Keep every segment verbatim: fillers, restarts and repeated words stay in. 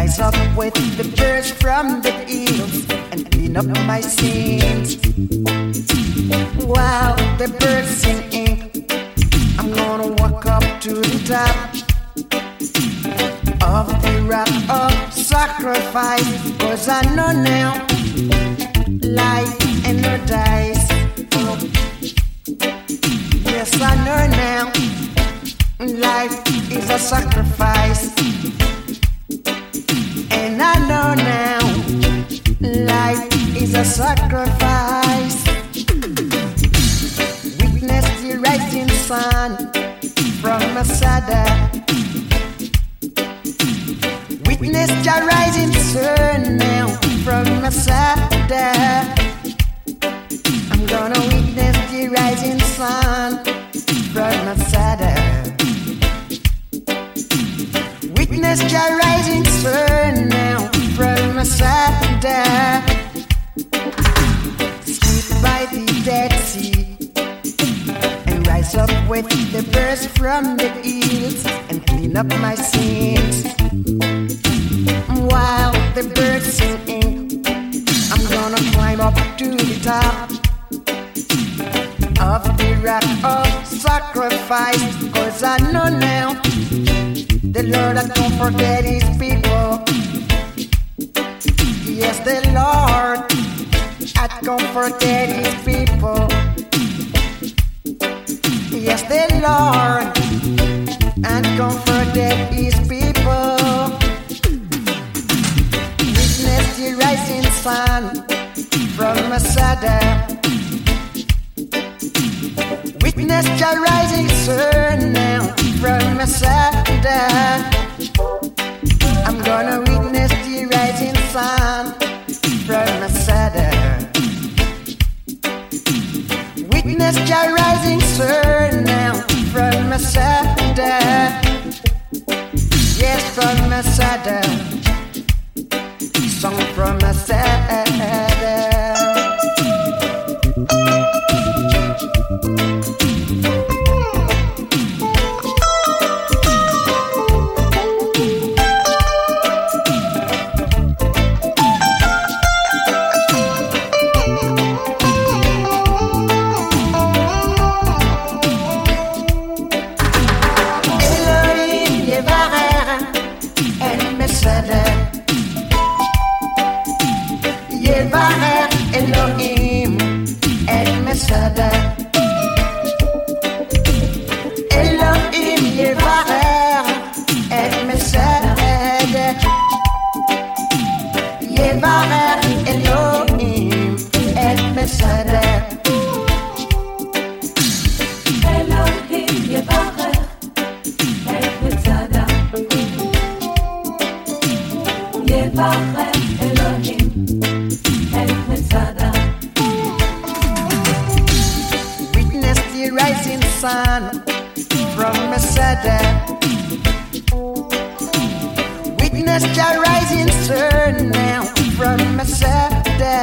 rise up with the birds from the hills and clean up my sins. While the birds singing, I'm gonna walk up to the top of the rock of sacrifice, 'cause I know now life and no dice. Yes, I know now life is a sacrifice, and I know now life is a sacrifice. Witness the rising sun from Masada. Witness the rising sun now from Masada. I'm gonna witness the rising sun from Masada. Witness the rising sun now from Masada. Sleep by the Dead Sea and rise up with the birds from the hills and clean up my sins. While the birds singing, I'm gonna climb up to the top of the rock of sacrifice, 'cause I know now the Lord has don't forget his people. Yes, the Lord has don't forget his people. Yes, the Lord has don't forget his people. Witness the rising sun from Masada. Witness the rising sun now from Masada. I'm gonna witness the rising sun from Masada. Witness the rising sun now from Masada. Yes, from Masada. Song from Masada. Elohim El Masada. Elohim Yevarer El Masada. Yevarer Elohim El Masada. Elohim Yevarer El Masada. Yevarer Elohim El Masada. Witness the rising sun from Masada. Witness the rising sun now from Masada.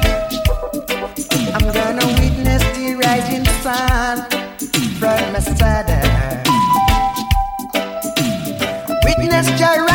I'm gonna witness the rising sun from Masada. Witness the